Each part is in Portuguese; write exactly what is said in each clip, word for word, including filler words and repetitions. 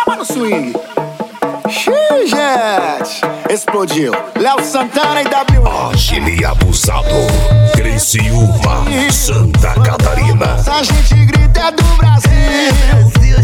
chama no swing. Xiii, gente, explodiu. Léo Santana e W. Agile Abusado, Criciúma, Santa Catarina. A gente grita é do Brasil.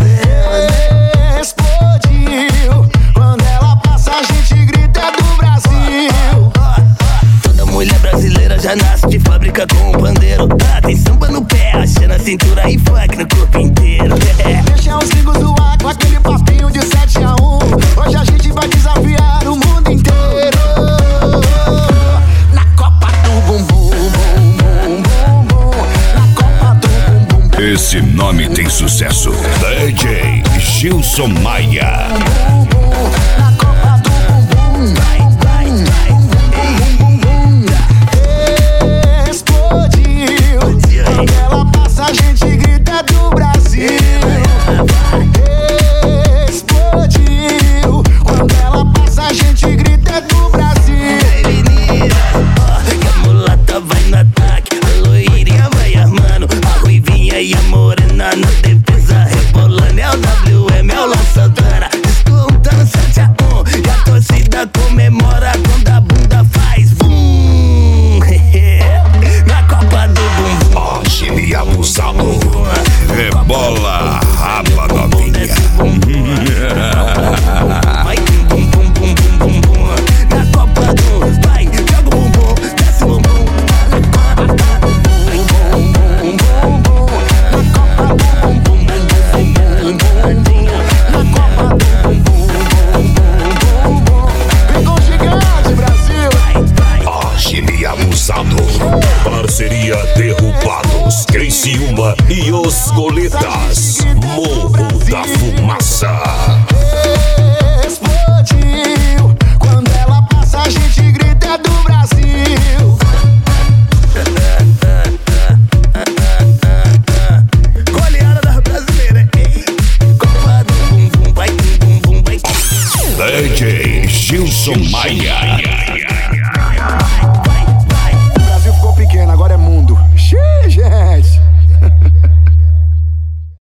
Explodiu. Quando ela passa, a gente grita é do Brasil. Toda mulher brasileira já nasce de fábrica com um pandeiro. Ah, tem samba no pé, axé na cintura e funk no corpo inteiro. É. Deixa os gringos zoar com aquele papinho de sete a um. Hoje a gente vai desafiar o mundo inteiro. Na Copa do Bumbum, bum, bum, bum, bum. Na Copa do Bumbum, bum. Esse nome tem sucesso. D J Gilson Maia. Na Copa do Bumbum, vai, vai, vai. Bum, bum, bum. Explodiu. Quando ela passa, a gente grita é do Brasil. Explodiu. Quando ela passa, a gente grita é do Brasil. Que a mulata vai no ataque, a loirinha vai armando, a ruivinha e a morena na defesa rebolando. É o W M, é o Léo Santana, descontando sete a um. E a torcida comemora quando a bunda faz bum. Na Copa do Bumbum, Agile Abusado, rebola a raba novinha. vai bum bum bum bum bum bum. Na Copa do, vai, joga o bumbum, desce o bumbum. Ficou gigante, Brasil. Agile Abusado, parceria Derrubados, Criciúma e os Goletas, Morro da Fumaça. Explodiu. Quando ela passa, a gente grita é do Brasil. Goleada da brasileira, ei. Copa do bumbum, vai bum bum bum, vai. D J Gilson Maia.